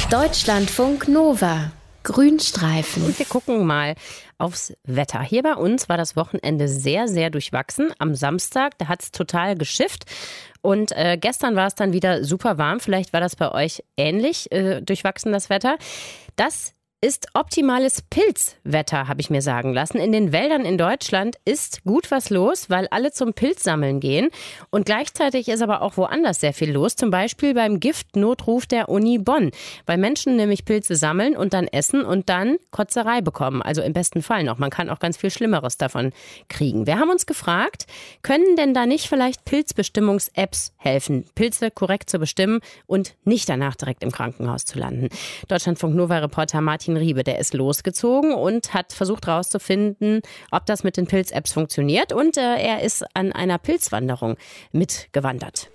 Deutschlandfunk Nova. Grünstreifen. Und wir gucken mal aufs Wetter. Hier bei uns war das Wochenende sehr, sehr durchwachsen. Am Samstag, da hat es total geschifft. Und gestern war es dann wieder super warm. Vielleicht war das bei euch ähnlich durchwachsen, das Wetter. Das ist optimales Pilzwetter, habe ich mir sagen lassen. In den Wäldern in Deutschland ist gut was los, weil alle zum Pilzsammeln gehen. Und gleichzeitig ist aber auch woanders sehr viel los. Zum Beispiel beim Giftnotruf der Uni Bonn. Weil Menschen nämlich Pilze sammeln und dann essen und dann Kotzerei bekommen. Also im besten Fall noch. Man kann auch ganz viel Schlimmeres davon kriegen. Wir haben uns gefragt, können denn da nicht vielleicht Pilzbestimmungs-Apps helfen, Pilze korrekt zu bestimmen und nicht danach direkt im Krankenhaus zu landen? Deutschlandfunk Nova-Reporter Martin Riebe, der ist losgezogen und hat versucht herauszufinden, ob das mit den Pilz-Apps funktioniert. Und er ist an einer Pilzwanderung mitgewandert.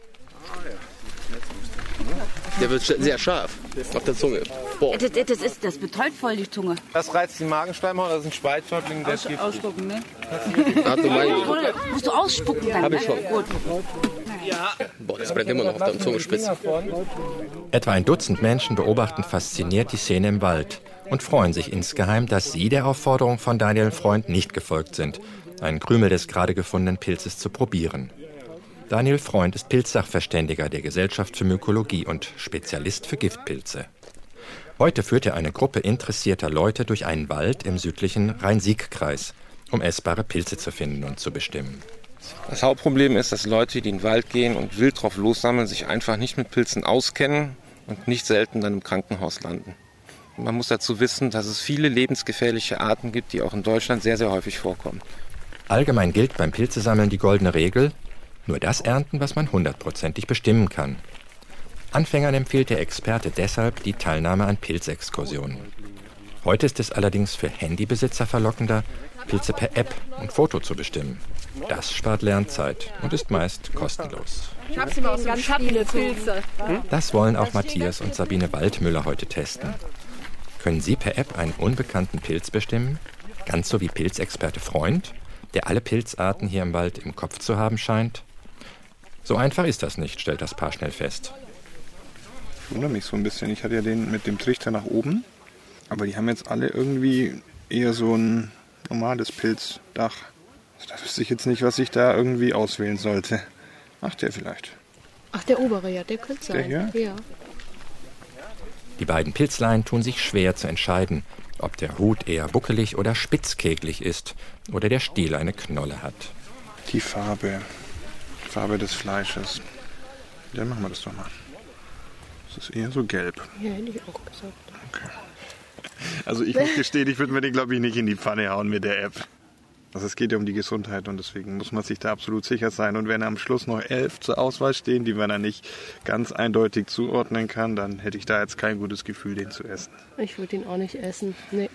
Der wird sehr scharf auf der Zunge. Boah. Das betäubt voll die Zunge. Das reizt die Magenschleimhaut, das ist ein Spaltschädling, der ist Ausspucken, ne? Musst du ausspucken dann, Hab ich schon. Gut. Boah, das brennt immer noch auf der Zungenspitze. Etwa ein Dutzend Menschen beobachten fasziniert die Szene im Wald und freuen sich insgeheim, dass sie der Aufforderung von Daniel Freund nicht gefolgt sind, einen Krümel des gerade gefundenen Pilzes zu probieren. Daniel Freund ist Pilzsachverständiger der Gesellschaft für Mykologie und Spezialist für Giftpilze. Heute führt er eine Gruppe interessierter Leute durch einen Wald im südlichen Rhein-Sieg-Kreis, um essbare Pilze zu finden und zu bestimmen. Das Hauptproblem ist, dass Leute, die in den Wald gehen und wild drauf lossammeln, sich einfach nicht mit Pilzen auskennen und nicht selten dann im Krankenhaus landen. Man muss dazu wissen, dass es viele lebensgefährliche Arten gibt, die auch in Deutschland sehr, sehr häufig vorkommen. Allgemein gilt beim Pilzesammeln die goldene Regel: nur das ernten, was man 100%ig bestimmen kann. Anfängern empfiehlt der Experte deshalb die Teilnahme an Pilzexkursionen. Heute ist es allerdings für Handybesitzer verlockender, Pilze per App und Foto zu bestimmen. Das spart Lernzeit und ist meist kostenlos. Ich habe sie mal aus ganz viele Pilze. Das wollen auch Matthias und Sabine Waldmüller heute testen. Können Sie per App einen unbekannten Pilz bestimmen? Ganz so wie Pilzexperte Freund, der alle Pilzarten hier im Wald im Kopf zu haben scheint? So einfach ist das nicht, stellt das Paar schnell fest. Ich wundere mich so ein bisschen. Ich hatte ja den mit dem Trichter nach oben, aber die haben jetzt alle irgendwie eher so ein normales Pilzdach. Also da wüsste ich jetzt nicht, was ich da irgendwie auswählen sollte. Ach, der vielleicht. Ach, der obere, ja, der könnte sein. Der hier? Ja. Die beiden Pilzlein tun sich schwer zu entscheiden, ob der Hut eher buckelig oder spitzkegelig ist oder der Stiel eine Knolle hat. Die Farbe des Fleisches. Dann machen wir das doch mal. Das ist eher so gelb. Ja, hätte ich auch gesagt. Okay. Also ich muss gestehen, ich würde mir den, glaube ich, nicht in die Pfanne hauen mit der App. Also es geht ja um die Gesundheit und deswegen muss man sich da absolut sicher sein. Und wenn am Schluss noch 11 zur Auswahl stehen, die man dann nicht ganz eindeutig zuordnen kann, dann hätte ich da jetzt kein gutes Gefühl, den zu essen. Ich würde ihn auch nicht essen, nee.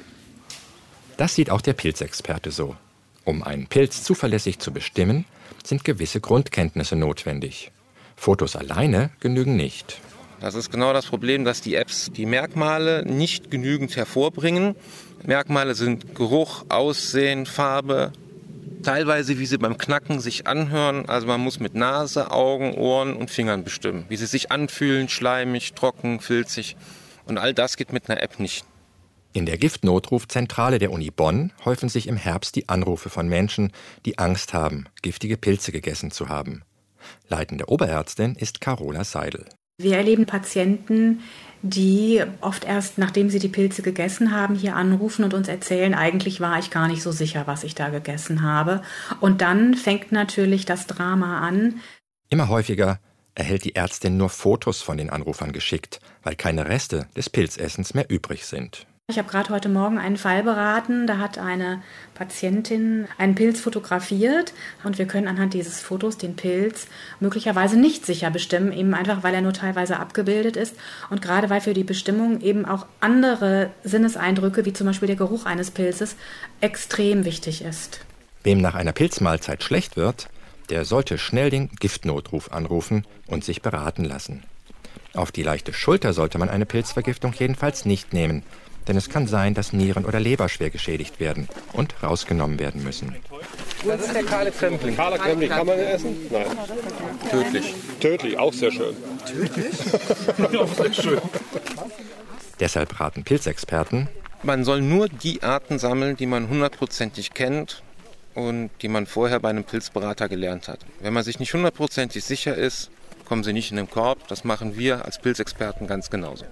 Das sieht auch der Pilzexperte so. Um einen Pilz zuverlässig zu bestimmen, sind gewisse Grundkenntnisse notwendig. Fotos alleine genügen nicht. Das ist genau das Problem, dass die Apps die Merkmale nicht genügend hervorbringen. Merkmale sind Geruch, Aussehen, Farbe, teilweise wie sie beim Knacken sich anhören. Also man muss mit Nase, Augen, Ohren und Fingern bestimmen, wie sie sich anfühlen, schleimig, trocken, filzig. Und all das geht mit einer App nicht. In der Giftnotrufzentrale der Uni Bonn häufen sich im Herbst die Anrufe von Menschen, die Angst haben, giftige Pilze gegessen zu haben. Leitende Oberärztin ist Carola Seidel. Wir erleben Patienten, die oft erst, nachdem sie die Pilze gegessen haben, hier anrufen und uns erzählen, eigentlich war ich gar nicht so sicher, was ich da gegessen habe. Und dann fängt natürlich das Drama an. Immer häufiger erhält die Ärztin nur Fotos von den Anrufern geschickt, weil keine Reste des Pilzessens mehr übrig sind. Ich habe gerade heute Morgen einen Fall beraten, da hat eine Patientin einen Pilz fotografiert und wir können anhand dieses Fotos den Pilz möglicherweise nicht sicher bestimmen, eben einfach, weil er nur teilweise abgebildet ist und gerade weil für die Bestimmung eben auch andere Sinneseindrücke, wie zum Beispiel der Geruch eines Pilzes, extrem wichtig ist. Wem nach einer Pilzmahlzeit schlecht wird, der sollte schnell den Giftnotruf anrufen und sich beraten lassen. Auf die leichte Schulter sollte man eine Pilzvergiftung jedenfalls nicht nehmen, denn es kann sein, dass Nieren oder Leber schwer geschädigt werden und rausgenommen werden müssen. Das ist der kahle Krempling. Kahler Krempling, kann man den essen? Nein. Tödlich. Tödlich, auch sehr schön. Tödlich? Auch sehr schön. Deshalb raten Pilzexperten: Man soll nur die Arten sammeln, die man 100%ig kennt und die man vorher bei einem Pilzberater gelernt hat. Wenn man sich nicht 100%ig sicher ist, kommen sie nicht in den Korb. Das machen wir als Pilzexperten ganz genauso.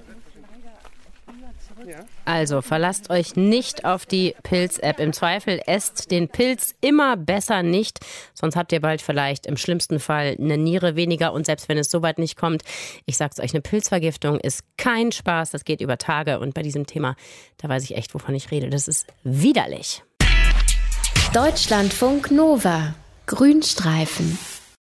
Also verlasst euch nicht auf die Pilz-App. Im Zweifel esst den Pilz immer besser nicht. Sonst habt ihr bald vielleicht im schlimmsten Fall eine Niere weniger. Und selbst wenn es so weit nicht kommt, ich sag's euch, eine Pilzvergiftung ist kein Spaß. Das geht über Tage. Und bei diesem Thema, da weiß ich echt, wovon ich rede. Das ist widerlich. Deutschlandfunk Nova. Grünstreifen.